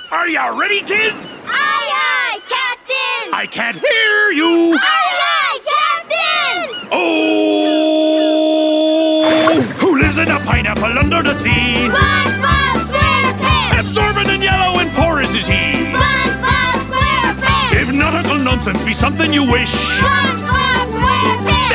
Are you ready, kids? Aye, aye, Captain! I can't hear you! Aye, aye, Captain! Oh! Who lives in a pineapple under the sea? SpongeBob SquarePants! Absorbent and yellow and porous is he. SpongeBob SquarePants! If nautical nonsense be something you wish, SpongeBob SquarePants!